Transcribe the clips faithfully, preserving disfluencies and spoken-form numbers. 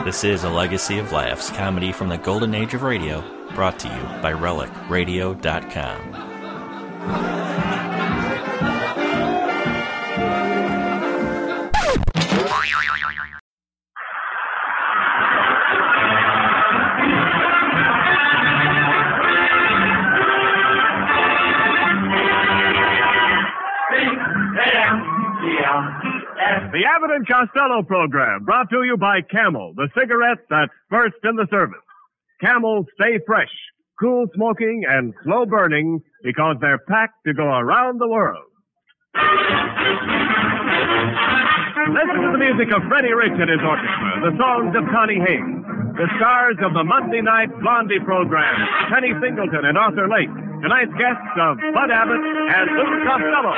This is a legacy of laughs, comedy from the golden age of radio, brought to you by relic radio dot com. The Abbott and Costello program, brought to you by Camel, the cigarette that's first in the service. Camel stay fresh, cool smoking, and slow burning because they're packed to go around the world. Listen to the music of Freddie Rich and his orchestra, the songs of Connie Haynes, the stars of the Monday night Blondie program, Penny Singleton and Arthur Lake, tonight's guests of Bud Abbott and Lou Costello.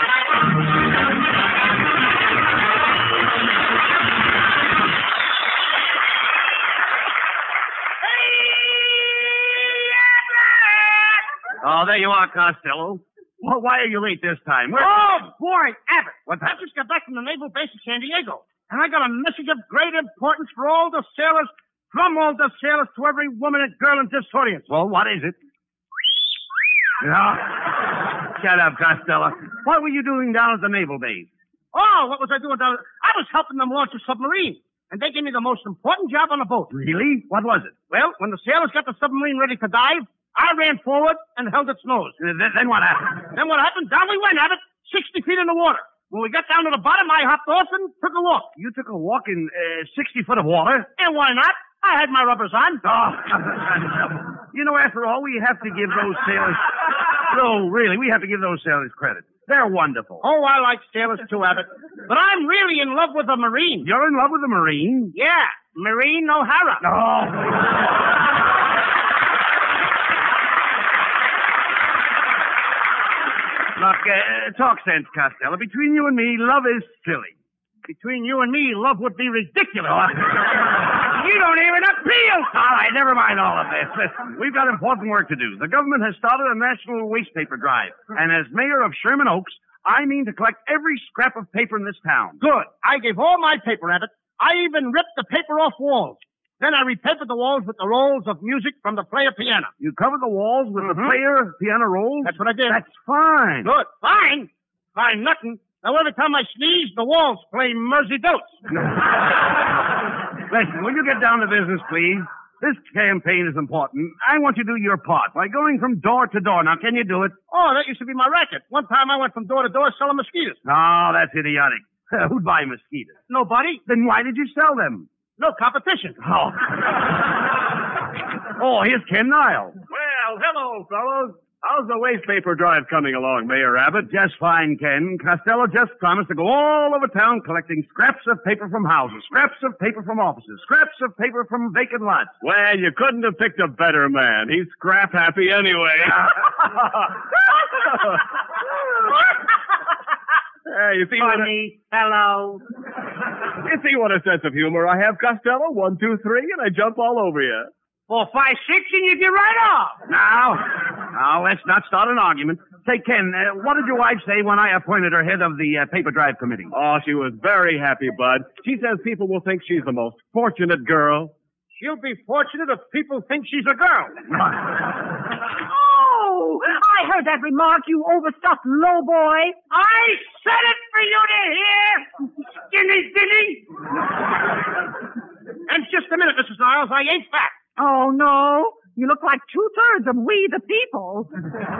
Oh, there you are, Costello. Well, why are you late this time? Where... Oh, boy, Abbott. What's I that? just got back from the Naval Base at San Diego, and I got a message of great importance for all the sailors, from all the sailors to every woman and girl in this audience. Well, what is it? No. Shut up, Costello. What were you doing down at the Naval Base? Oh, what was I doing down there? I was helping them launch a submarine, and they gave me the most important job on the boat. Really? What was it? Well, when the sailors got the submarine ready to dive, I ran forward and held its nose. Uh, then, then what happened? Then what happened? Down we went, Abbott, sixty feet in the water. When we got down to the bottom, I hopped off and took a walk. You took a walk in uh, sixty foot of water? And why not? I had my rubbers on. Oh, you know, after all, we have to give those sailors... No, really, we have to give those sailors credit. They're wonderful. Oh, I like sailors too, Abbott. But I'm really in love with a Marine. You're in love with a Marine? Yeah, Marine O'Hara. Oh. Look, uh, talk sense, Costello. Between you and me, love is silly. Between you and me, love would be ridiculous. You don't even appeal. All right, never mind all of this. Listen, we've got important work to do. The government has started a national waste paper drive. And as mayor of Sherman Oaks, I mean to collect every scrap of paper in this town. Good. I gave all my paper, Abbott. I even ripped the paper off walls. Then I repapered the walls with the rolls of music from the player piano. You covered the walls with Mm-hmm. the player piano rolls? That's what I did. That's fine. Good. Fine. Fine nothing. Now, every time I sneeze, the walls play Mersey Dotes. Listen, will you get down to business, please? This campaign is important. I want you to do your part by going from door to door. Now, can you do it? Oh, that used to be my racket. One time I went from door to door selling mosquitoes. No, that's idiotic. Who'd buy mosquitoes? Nobody. Then why did you sell them? No competition. Oh. Oh, here's Ken Niles. Well, hello, fellows. How's the waste paper drive coming along, Mayor Abbott? Just fine, Ken. Costello just promised to go all over town collecting scraps of paper from houses, scraps of paper from offices, scraps of paper from vacant lots. Well, you couldn't have picked a better man. He's scrap happy anyway. Hey, you see what a, Funny fellow. you see what a sense of humor I have, Costello? One, two, three, and I jump all over you. Four, five, six, and you get right off. Now, now, let's not start an argument. Say, Ken, uh, what did your wife say when I appointed her head of the uh, paper drive committee? Oh, she was very happy, Bud. She says people will think she's the most fortunate girl. She'll be fortunate if people think she's a girl. Oh, I heard that remark, you overstuffed low boy. I said it for you to hear, skinny dinny. And just a minute, Missus Niles, I ain't fat. Oh, no. You look like two-thirds of we the people.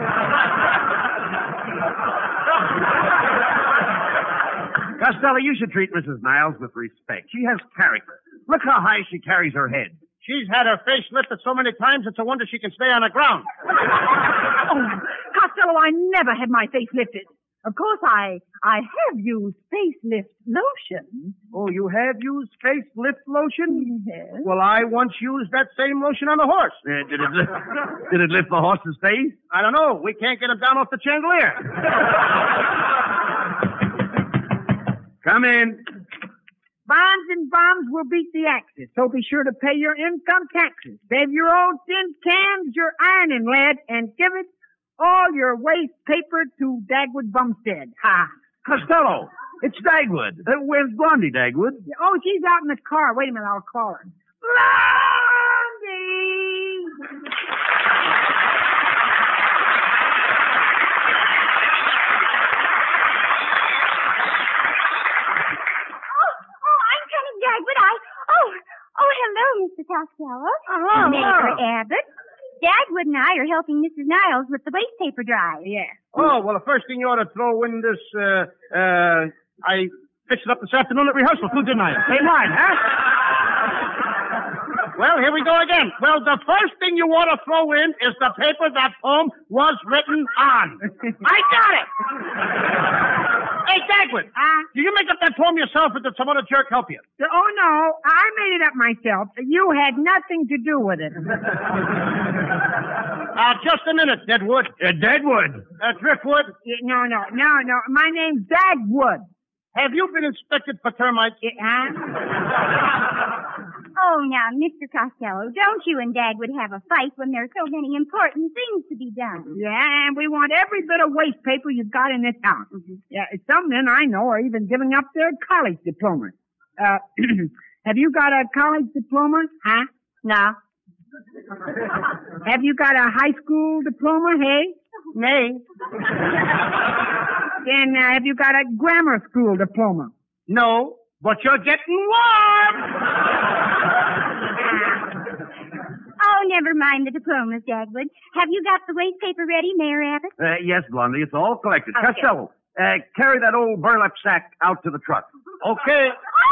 Costello, you should treat Missus Niles with respect. She has character. Look how high she carries her head. She's had her face lifted so many times, it's a wonder she can stay on the ground. Oh, Costello, I never had my face lifted. Of course, I I have used facelift lotion. Oh, you have used facelift lotion? Yes. Well, I once used that same lotion on the horse. Uh, did, it, did it lift the horse's face? I don't know. We can't get him down off the chandelier. Come in. Bonds and bombs will beat the Axis, so be sure to pay your income taxes. Save your old tin cans, your ironing lead, and give it all your waste paper to Dagwood Bumstead. Ha! Costello, it's Dagwood. Uh, where's Blondie, Dagwood? Oh, she's out in the car. Wait a minute, I'll call her. Costello. Oh, Mayor Abbott. Dagwood and I are helping Missus Niles with the waste paper drive. Yeah. Oh, well, the first thing you ought to throw in this, uh, uh, I fixed it up this afternoon at rehearsal, too, didn't I? Same line, huh? Well, here we go again. Well, the first thing you ought to throw in is the paper that poem was written on. I got it! Hey, Dagwood, Uh, did you make up that poem yourself or did some other jerk help you? oh, no, I made it up myself. You had nothing to do with it. Uh, just a minute, Deadwood. Uh, Deadwood. Uh, Driftwood. Yeah, no, no, no, no. My name's Dagwood. Have you been inspected for termites? Yeah, huh? Oh, now, Mister Costello, don't you and Dagwood have a fight when there are so many important things to be done? Yeah, and we want every bit of waste paper you've got in this town. Mm-hmm. Yeah, some men I know are even giving up their college diplomas. Uh, have you got a college diploma? Huh? No. Have you got a high school diploma, hey? No. Then uh, have you got a grammar school diploma? No, but you're getting warm. Oh, never mind the diplomas, Dagwood. Have you got the waste paper ready, Mayor Abbott? Uh, yes, Blondie, it's all collected. Okay. Costello, uh, carry that old burlap sack out to the truck. Okay.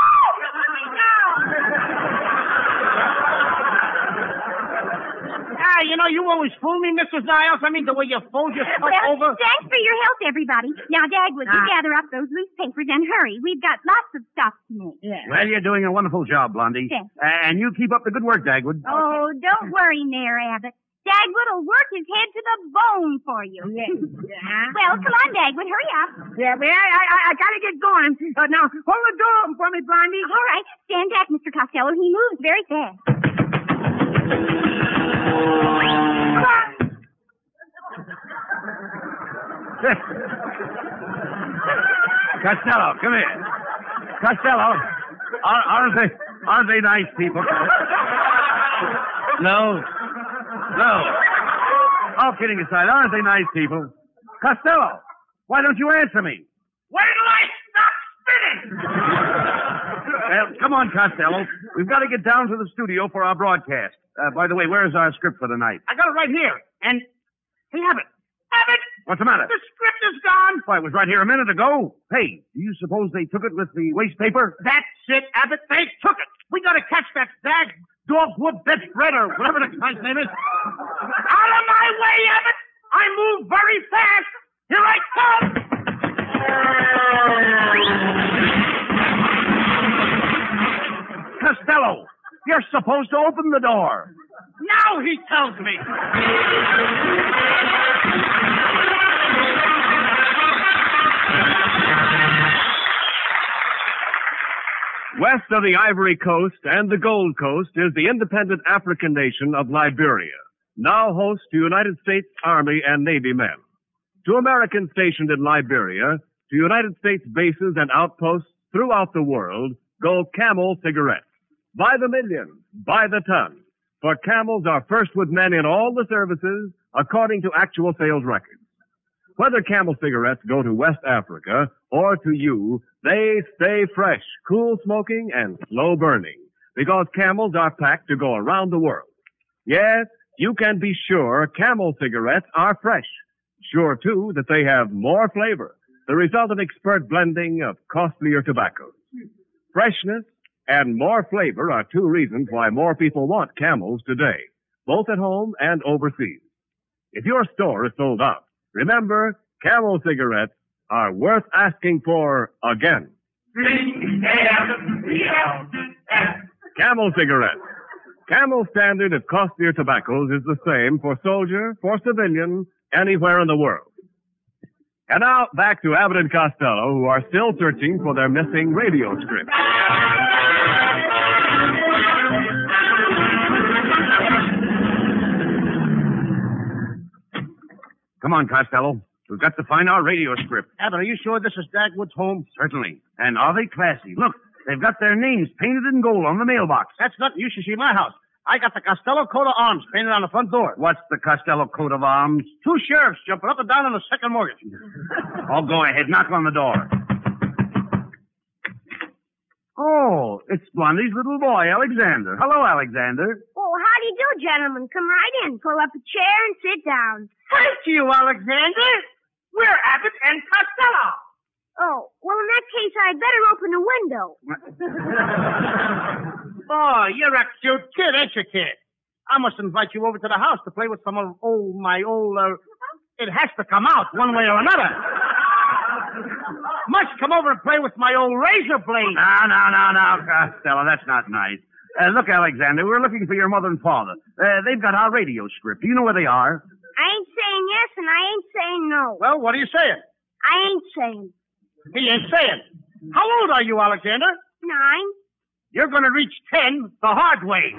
Ah, you know, you always fool me, Missus Niles. I mean, the way you fold yourself Well, over. thanks for your help, everybody. Now, Dagwood, you Ah. gather up those loose papers and hurry. We've got lots of stuff to make. Yeah. Well, you're doing a wonderful job, Blondie. Thanks. Uh, and you keep up the good work, Dagwood. Oh, don't worry, Mayor Abbott. Dagwood will work his head to the bone for you. Yeah. Yeah. Well, come on, Dagwood, hurry up. Yeah, but I, I, I gotta get going. Uh, now, hold the door open for me, Blondie. All right, stand back, Mister Costello. He moves very fast. Costello, come here. Costello, are, aren't they aren't they nice people? No, no. All kidding aside, aren't they nice people? Costello, why don't you answer me? Wait till I stop spinning! Well, come on, Costello. We've got to get down to the studio for our broadcast. Uh, by the way, where's our script for the night? I got it right here. And, hey, Abbott. Abbott! What's the matter? The script is gone. Why, it was right here a minute ago. Hey, do you suppose they took it with the waste paper? That's it, Abbott. They took it. We got to catch that dag dogwood Bedfred or whatever the guy's name is. Out of my way, Abbott. I move very fast. Here I come. Costello, you're supposed to open the door. Now he tells me. West of the Ivory Coast and the Gold Coast is the independent African nation of Liberia, now host to United States Army and Navy men. To Americans stationed in Liberia, to United States bases and outposts throughout the world, go Camel cigarettes. By the million, by the ton. For Camels are first with men in all the services, according to actual sales records. Whether Camel cigarettes go to West Africa or to you, they stay fresh, cool smoking, and slow burning, because Camels are packed to go around the world. Yes, you can be sure Camel cigarettes are fresh. Sure, too, that they have more flavor, the result of expert blending of costlier tobaccos. Freshness and more flavor are two reasons why more people want Camels today, both at home and overseas. If your store is sold out, remember, Camel cigarettes are worth asking for again. Camel cigarettes. Camel standard of costlier tobaccos is the same for soldier, for civilian, anywhere in the world. And now, back to Abbott and Costello, who are still searching for their missing radio script. Come on, Costello. We've got to find our radio script. Abbott, are you sure this is Dagwood's home? Certainly. And are they classy? Look, They've got their names painted in gold on the mailbox. That's nothing. You should see my house. I got the Costello coat of arms painted on the front door. What's the Costello coat of arms? Two sheriffs jumping up and down on the second mortgage. Oh, go ahead. Knock on the door. Oh, it's Blondie's little boy, Alexander. Hello, Alexander. Oh, how do you do, gentlemen? Come right in. Pull up a chair and sit down. Thank you, Alexander. We're Abbott and Costello. Oh, well, in that case, I'd better open the window. Oh, you're a cute kid, ain't you, kid? I must invite you over to the house to play with some of oh, my old, uh, it has to come out one way or another. Must come over and play with my old razor blade. No, no, no, no, Costello, that's not nice. Uh, look, Alexander, we're looking for your mother and father. Uh, they've got our radio script. Do you know where they are? I ain't saying yes and I ain't saying no. Well, what are you saying? I ain't saying. He ain't saying. How old are you, Alexander? Nine. You're going to reach ten the hard way.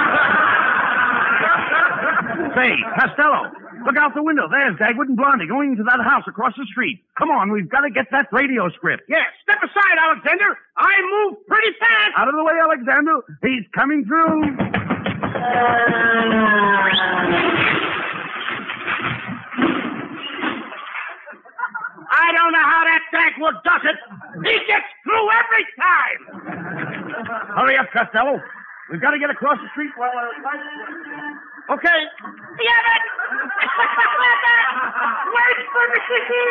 Say, Costello, look out the window. There's Dagwood and Blondie going into that house across the street. Come on, we've got to get that radio script. Yes, step aside, Alexander. I move pretty fast. Out of the way, Alexander. He's coming through. I don't know how that Dagwood does it. He gets through every time. Hurry up, Costello. We've got to get across the street while uh, Okay. Yeah, but... Wait for me.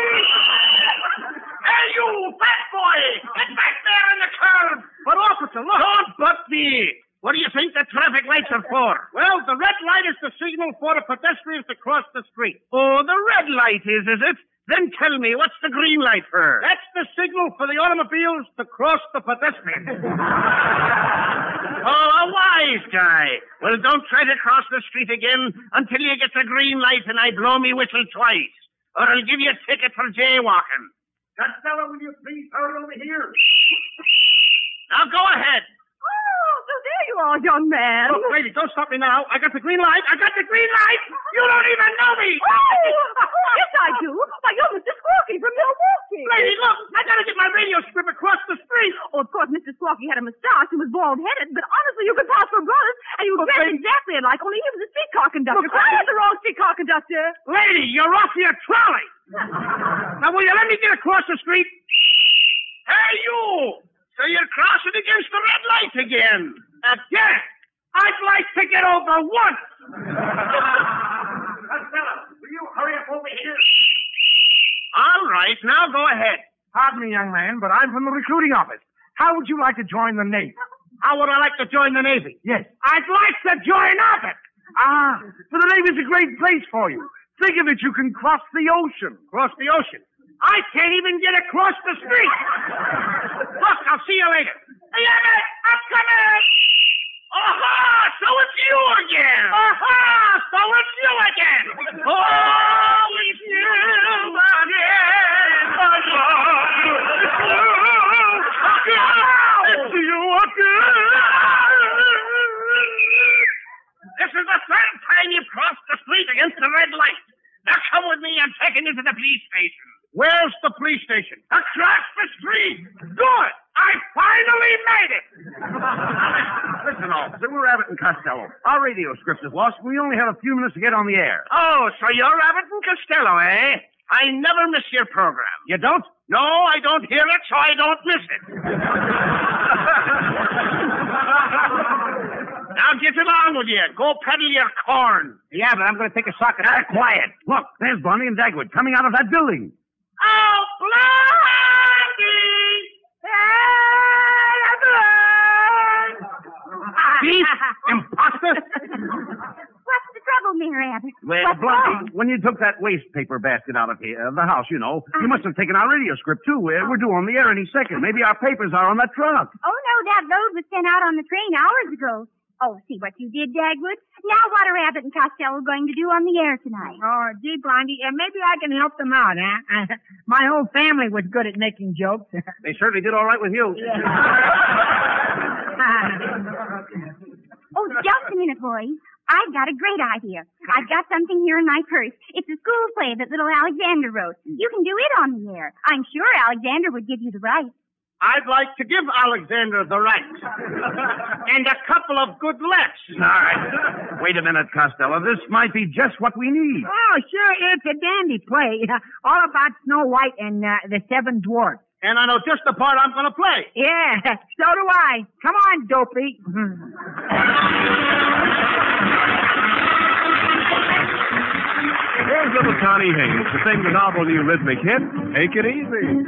Hey, you, fat boy! Get back there in the curb! But, officer, look. Don't butt me. What do you think the traffic lights are for? Well, the red light is the signal for the pedestrians to cross the street. Oh, the red light is, is it? Then tell me, what's the green light for? That's the signal for the automobiles to cross the pedestrians. Oh, a wise guy. Well, don't try to cross the street again until you get the green light and I blow me whistle twice, or I'll give you a ticket for jaywalking. Costello, will you please hurry over here? Now, go ahead. Oh, so there you are, young man. Look, lady, don't stop me now. I got the green light. I got the green light. You don't even know me. Oh, yes, I do. Why, you're Mister Squawky from Milwaukee. Lady, look, I got to get my radio strip across the street. Oh, of course, Mister Squawky had a mustache and was bald-headed, but honestly, you could pass for brothers, and you Look, dressed lady. exactly alike, only he was a streetcar conductor. Look, I lady. was the wrong streetcar conductor. Lady, you're off your trolley. Now, will you let me get across the street? Hey, you. So you're crossing against the red light again. Again? I'd like to get over once. Costello, will you hurry up over here? All right, now go ahead. Pardon me, young man, but I'm from the recruiting office. How would you like to join the Navy? How would I like to join the Navy? Yes. I'd like to join up it. Ah, so the Navy's a great place for you. Think of it, you can cross the ocean. Cross the ocean. I can't even get across the street. Look, I'll see you later. Hey, Emmett, I'm coming. Aha! So it's you again. Aha! So it's you again. Oh, it's you again. It's you again. This is the third time you've crossed the street against the red light. Now come with me. I'm taking you to the police station. Where's the police station? Across the street. Good. I finally made it. Listen, officer, we're Abbott and Costello. Our radio script is lost. We only have a few minutes to get on the air. Oh, so you're Abbott and Costello, eh? I never miss your program. You don't? No, I don't hear it, so I don't miss it. Now get along with you. Go peddle your corn. Yeah, but I'm going to take a sock at that. Quiet. Look, there's Blondie and Dagwood coming out of that building. Oh, Blondie! Thief! Imposter! What's the trouble, Mayor Abbott? Well, What's Blondie, wrong? when you took that waste paper basket out of here, uh, the house, you know, you must have taken our radio script, too. We're, we're due on the air any second. Maybe our papers are on that truck. Oh, no, that load was sent out on the train hours ago. Oh, see what you did, Dagwood. Now what are Abbott and Costello going to do on the air tonight? Oh, gee, Blondie, uh, maybe I can help them out, huh? My whole family was good at making jokes. They certainly did all right with you. Oh, just a minute, boys. I've got a great idea. I've got something here in my purse. It's a school play that little Alexander wrote. You can do it on the air. I'm sure Alexander would give you the rights. I'd like to give Alexander the right. And a couple of good lefts. All right. Wait a minute, Costello. This might be just what we need. Oh, sure, it's a dandy play. All about Snow White and uh, the Seven Dwarfs. And I know just the part I'm going to play. Yeah, so do I. Come on, Dopey. Here's little Connie Haynes to sing the novel new rhythmic hit, Take It Easy.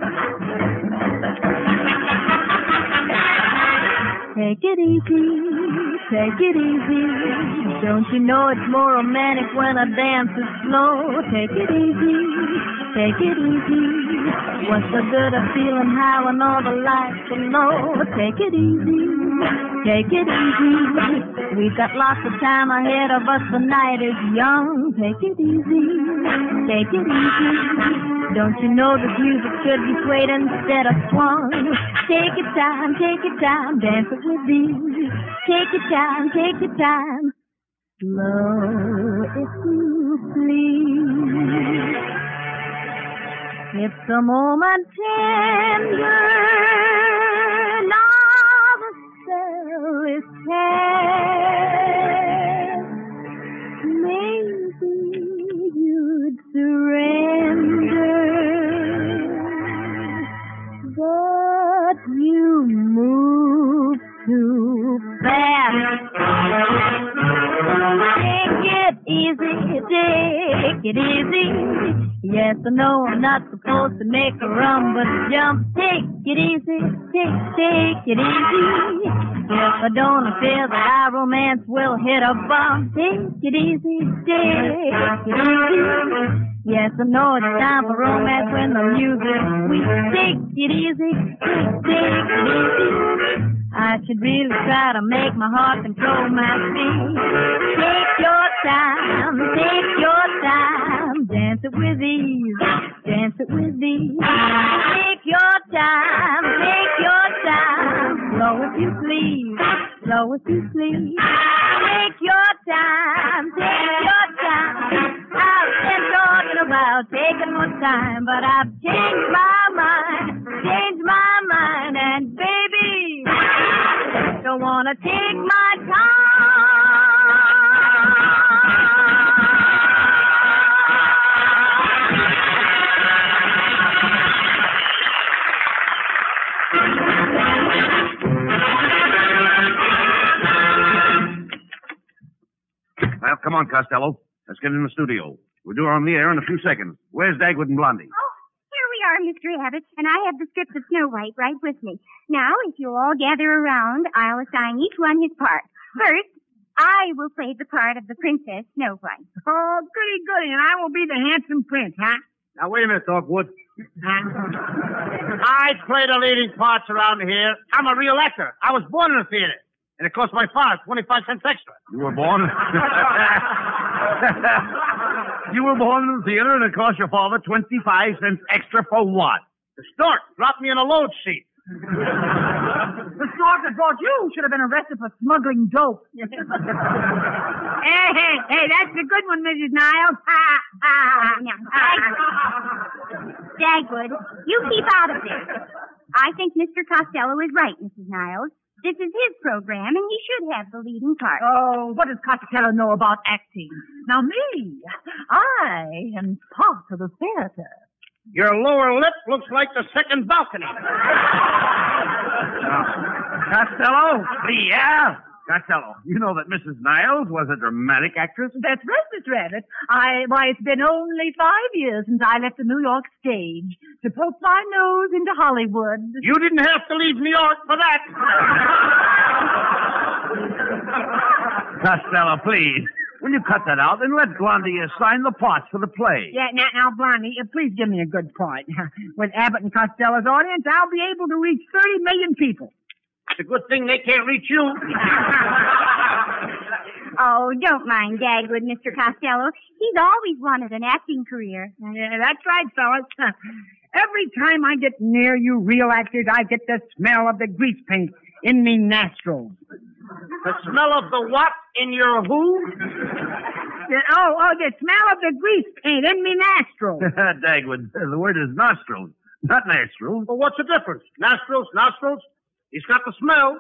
Take it easy, take it easy. Don't you know it's more romantic when a dance is slow? Take it easy, take it easy. What's the good of feeling high when all the lights are low? Take it easy, take it easy. We've got lots of time ahead of us, the night is young. Take it easy, take it easy. Don't you know this music should be swayed instead of swung? Take your time, take your time, dance it with ease. Take your time, take your time. Slow, if you please. It's a moment tender, now the spell is cast. Maybe you'd surrender, but you move too fast. Take it easy, take it easy. Yes, I know I'm not supposed to make a run, but jump. Take it easy, take, take it easy. If I don't feel that our romance will hit a bump, take it easy, take it easy. Yes, I know it's time for romance when the music's sweet. Take it easy, take, take it easy. I should really try to make my heart control my feet. Take your time, take your time. Dance it with ease, dance it with ease. Take your time, take your time. Slow if you please, slow if you please. Take your time, take your time. I've been talking about taking more time, but I've changed my mind, changed my mind, and baby, don't wanna take my Well, come on, Costello. Let's get in the studio. We're due on the air in a few seconds. Where's Dagwood and Blondie? Oh, here we are, Mister Abbott, and I have the script of Snow White right with me. Now, if you'll all gather around, I'll assign each one his part. First, I will play the part of the Princess Snow White. Oh, goody, goody, and I will be the handsome prince, huh? Now, wait a minute, Dogwood. I play the leading parts around here. I'm a real actor. I was born in the theater. And it cost my father twenty-five cents extra. You were born? You were born in the theater and it cost your father twenty-five cents extra for what? The stork dropped me in a load sheet. The stork that brought you should have been arrested for smuggling dope. Hey, hey, hey, that's a good one, Missus Niles. Ha, ha, Now, Dagwood, you keep out of this. I think Mister Costello is right, Missus Niles. This is his program, and he should have the leading part. Oh, what does Costello know about acting? Now, me, I am part of the theater. Your lower lip looks like the second balcony. Costello? Yeah. Costello, you know that Missus Niles was a dramatic actress? That's right, Mister Abbott. I, why, it's been only five years since I left the New York stage to poke my nose into Hollywood. You didn't have to leave New York for that. Costello, please. Will you cut that out and let Blondie assign the parts for the play? Yeah, now, now, Blondie, uh, please give me a good part. With Abbott and Costello's audience, I'll be able to reach thirty million people. It's a good thing they can't reach you. Oh, don't mind Dagwood, Mister Costello. He's always wanted an acting career. Yeah, that's right, fellas. Every time I get near you real actors, I get the smell of the grease paint in me nostrils. The smell of the what in your who? The, oh, oh, the smell of the grease paint in me nostrils. Dagwood, the word is nostrils. Not nostrils. Well, what's the difference? Nostrils, nostrils. He's got the smell.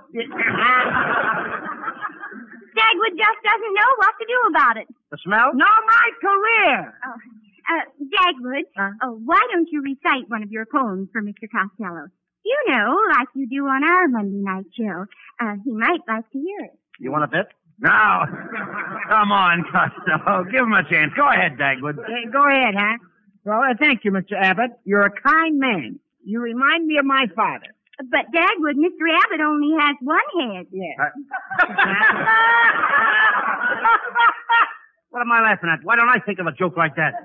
Dagwood just doesn't know what to do about it. The smell? No, my career. Oh, uh, Dagwood, Huh? oh, why don't you recite one of your poems for Mister Costello? You know, like you do on our Monday night show. Uh, he might like to hear it. You want a bit? No. Come on, Costello. Give him a chance. Go ahead, Dagwood. Yeah, go ahead, huh? Well, uh, thank you, Mister Abbott. You're a kind man. You remind me of my father. But, Dagwood, Mister Abbott only has one head. Yeah. What am I laughing at? Why don't I think of a joke like that?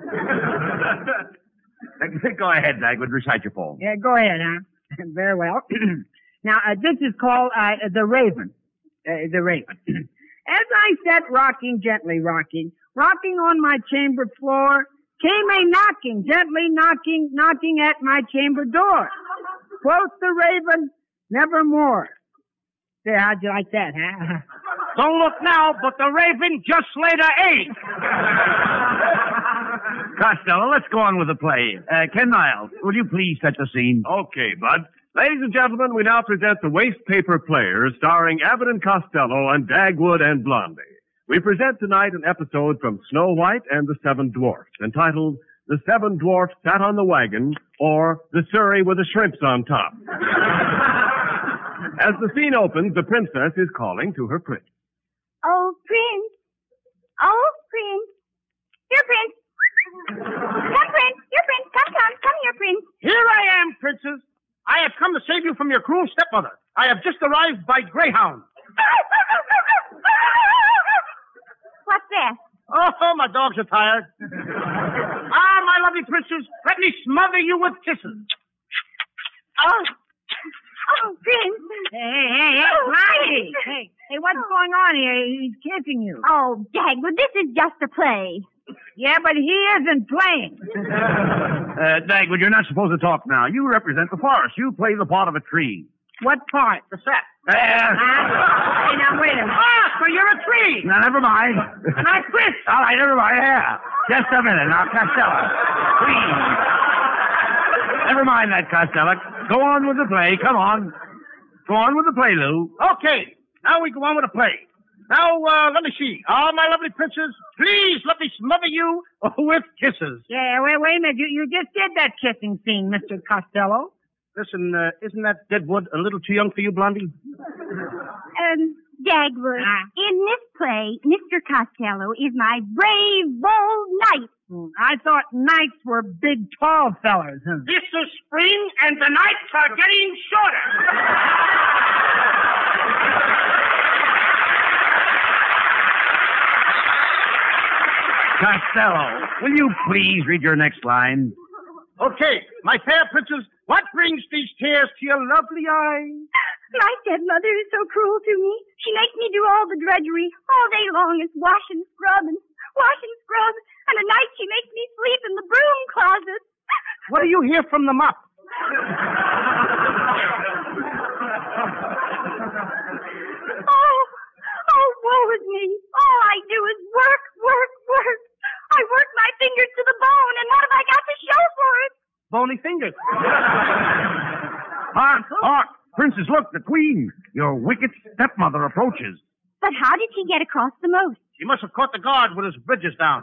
Go ahead, Dagwood. Recite your poem. Yeah, go ahead, huh? Very well. Now, uh, this is called uh, The Raven. Uh, the Raven. As I sat rocking, gently rocking, rocking on my chamber floor, came a knocking, gently knocking, knocking at my chamber door. Quoth the Raven, nevermore. There, how'd you like that, huh? Don't look now, but the raven just laid an egg. Costello, let's go on with the play. Uh, Ken Niles, will you please set the scene? Okay, Bud. Ladies and gentlemen, we now present the Waste Paper Players, starring Abbott and Costello and Dagwood and Blondie. We present tonight an episode from Snow White and the Seven Dwarfs, entitled The Seven Dwarfs Sat on the Wagon, or The Surrey with the Shrimps on Top. As the scene opens, the princess is calling to her prince. Oh, Prince. Oh, Prince. Here, Prince. Come, Prince. Here, Prince. Come, come. Come here, Prince. Here I am, princess. I have come to save you from your cruel stepmother. I have just arrived by Greyhound. What's that? Oh, my dogs are tired. Ah, my lovely princess, let me smother you with kisses. Oh. Oh, Prince. Hey, hey, hey, Blondie. Hey, hey, what's going on here? He's kissing you. Oh, Dagwood, this is just a play. Yeah, but he isn't playing. Uh, Dagwood, you're not supposed to talk now. You represent the forest. You play the part of a tree. What part? The sap. Uh, Huh? Hey, now, wait a minute. Ah, so you're a tree. now, never mind. And I'm Prince. All right, never mind. Yeah. Just a minute. Now, Costello, please. Never mind that, Costello. Go on with the play. Come on. Go on with the play, Lou. Okay, now we go on with the play. Now, uh, let me see. Ah, my lovely princess, please let me smother you with kisses. Yeah, wait, wait a minute. You, you just did that kissing scene, Mister Costello. Listen, uh, isn't that dead wood a little too young for you, Blondie? Um, Dagwood, Ah. in this play, Mister Costello is my brave, bold knight. Hmm, I thought knights were big, tall fellers. Huh? This is spring, and the nights are getting shorter. Costello, will you please read your next line? Okay, my fair princess, what brings these tears to your lovely eyes? My stepmother is so cruel to me. She makes me do all the drudgery all day long is wash and scrub and wash and scrub. And at night she makes me sleep in the broom closet. What do you hear from the mop? Oh, oh, woe is me. All I do is work, work, work. I work my fingers to the bone, and what have I got to show for it? Bony fingers. Hark, hark! Princess, look, the queen. Your wicked stepmother approaches. But how did she get across the moat? He must have caught the guard with his bridges down.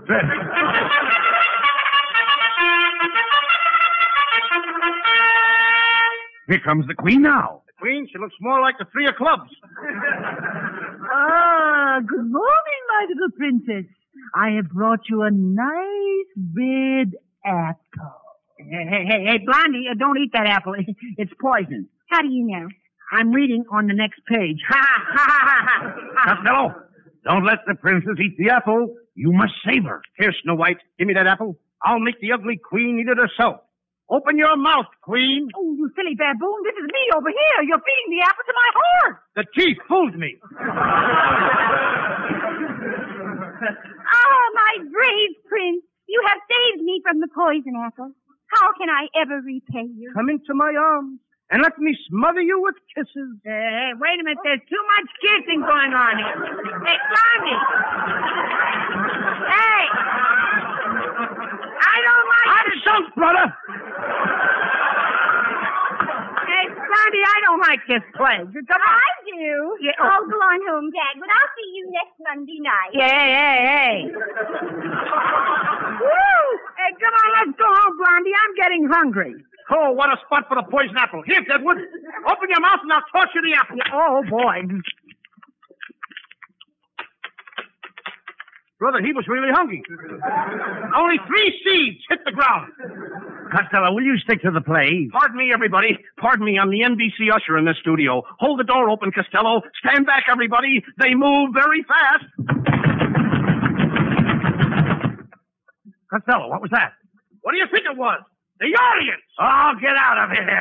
Here comes the queen now. The queen, she looks more like the three of clubs. Ah, good morning, my little princess. I have brought you a nice red apple. Hey, hey, hey, hey, Blondie, uh, don't eat that apple. It's poison. How do you know? I'm reading on the next page. Ha, ha, ha, ha, ha. Costello, don't let the princess eat the apple. You must save her. Here, Snow White, give me that apple. I'll make the ugly queen eat it herself. Open your mouth, queen. Oh, you silly baboon. This is me over here. You're feeding the apple to my horse. The teeth fooled me. Ah, my brave prince. You have saved me from the poison apple. How can I ever repay you? Come into my arms and let me smother you with kisses. Hey, wait a minute. There's too much kissing going on here. Hey, Blondie. Hey. I don't like I'm sunk, brother. Blondie, I don't like this play. Come on. I do. Yeah. Oh, go on home, Dagwood. I'll see you next Monday night. Yeah, hey, hey. Woo! Hey, come on, let's go home, Blondie. I'm getting hungry. Oh, what a spot for the poison apple. Here, Deadwood. Open your mouth and I'll toss you the apple. Oh, boy. Brother, he was really hungry. Only three seeds hit the ground. Costello, will you stick to the play? Pardon me, everybody. Pardon me, I'm the N B C usher in this studio. Hold the door open, Costello. Stand back, everybody. They move very fast. Costello, what was that? What do you think it was? The audience! Oh, get out of here.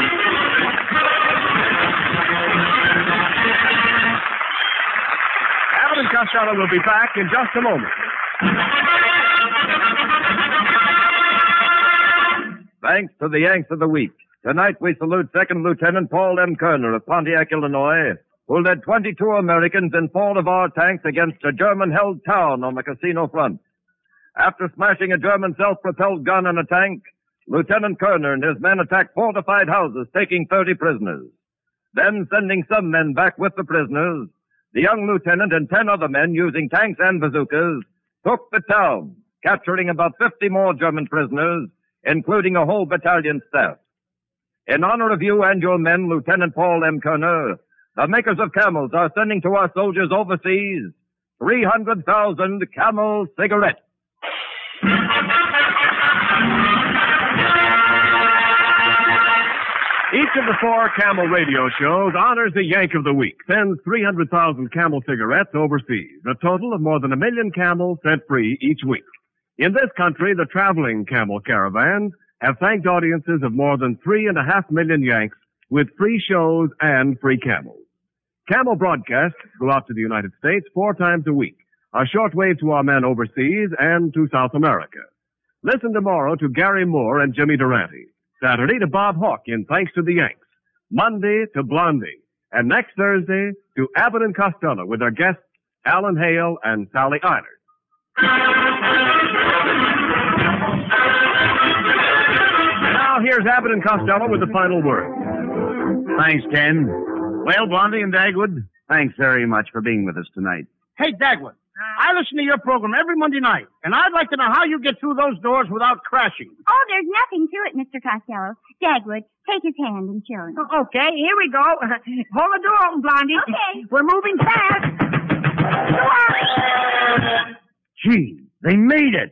Abbott and Costello will be back in just a moment. Thanks to the Yanks of the Week. Tonight we salute Second Lieutenant Paul M. Kerner of Pontiac, Illinois, who led twenty-two Americans in fall of our tanks against a German-held town on the casino front. After smashing a German self-propelled gun and a tank, Lieutenant Kerner and his men attacked fortified houses, taking thirty prisoners. Then, sending some men back with the prisoners, the young lieutenant and ten other men, using tanks and bazookas, took the town, capturing about fifty more German prisoners, including a whole battalion staff. In honor of you and your men, Lieutenant Paul M. Kerner, the makers of Camels are sending to our soldiers overseas three hundred thousand Camel cigarettes. Each of the four Camel radio shows honors the Yank of the Week, sends three hundred thousand Camel cigarettes overseas, a total of more than a million Camels set free each week. In this country, the traveling Camel caravans have thanked audiences of more than three and a half million Yanks with free shows and free Camels. Camel broadcasts go out to the United States four times a week, a shortwave to our men overseas and to South America. Listen tomorrow to Gary Moore and Jimmy Durante. Saturday to Bob Hawke in Thanks to the Yanks. Monday to Blondie. And next Thursday to Abbott and Costello with their guests Alan Hale and Sally Eilers. Now here's Abbott and Costello with the final word. Thanks, Ken. Well, Blondie and Dagwood, thanks very much for being with us tonight. Hey, Dagwood, I listen to your program every Monday night, and I'd like to know how you get through those doors without crashing. Oh, there's nothing to it, Mister Costello. Dagwood, take his hand and show him. O- Okay, here we go. Hold the door open, Blondie. Okay. We're moving fast. Gee, they made it.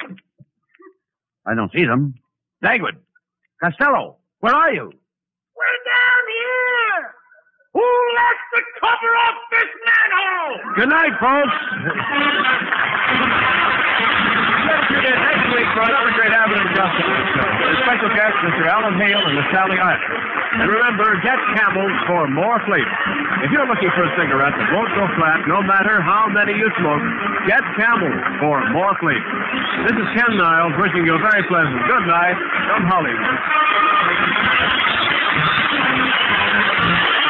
I don't see them. Dagwood, Costello, where are you? We're down here! Who left the cover off this manhole? Good night, folks. Let's tune in next week for another great Abbott and Costello show. With special guests, Mister Alan Hale and Miss Sally Eilers. And remember, get Camels for more flavor. If you're looking for a cigarette that won't go flat, no matter how many you smoke, get Camels for more flavor. This is Ken Niles wishing you a very pleasant good night from Hollywood.